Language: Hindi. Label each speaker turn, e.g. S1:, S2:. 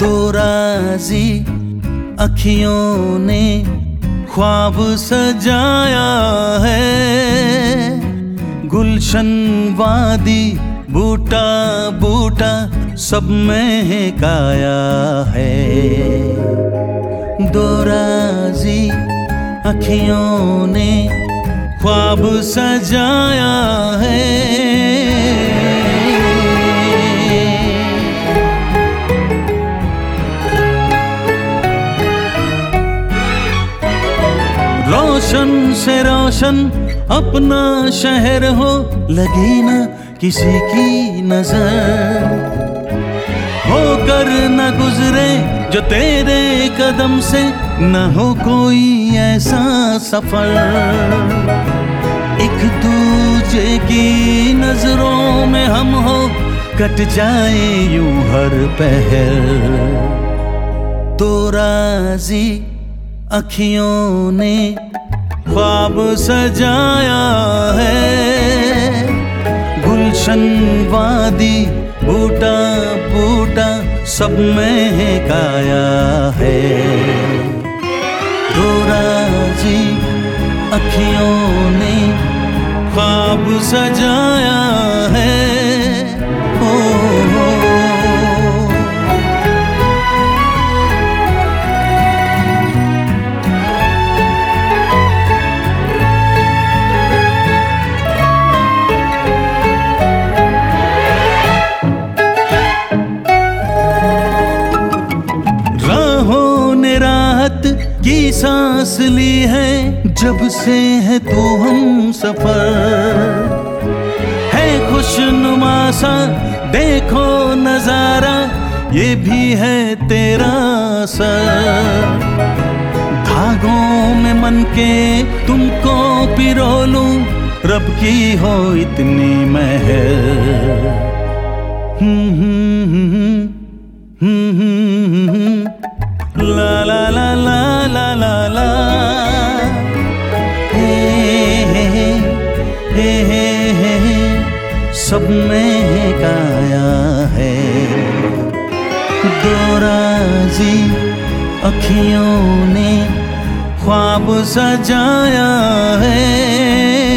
S1: दो राजी अखियों ने ख्वाब सजाया है, गुलशन वादी बूटा बूटा सब महकाया है। दो राजी अखियों ने ख्वाब सजाया है, रोशन से रोशन अपना शहर हो, लगी न किसी की नजर, होकर न गुजरे जो तेरे कदम से, न हो कोई ऐसा सफर। एक दूजे की नजरों में हम हो, कट जाए यूं हर पहर। तो राजी अखियों ने ख्वाब सजाया है, गुलशन वादी बूटा बूटा सब महकाया है। दो राजी अखियों ने ख्वाब सजाया है। राहत की सांस ली है, जब से है तू हम सफर, है खुशनुमा सा देखो नजारा, ये भी है तेरा असर। धागों में मन के तुमको पिरो लूं, रब की हो इतनी मेहर। ला ला ला ला ला ला ला, हे सब महकाया है। दो राजी अखियों ने ख्वाब सजाया है।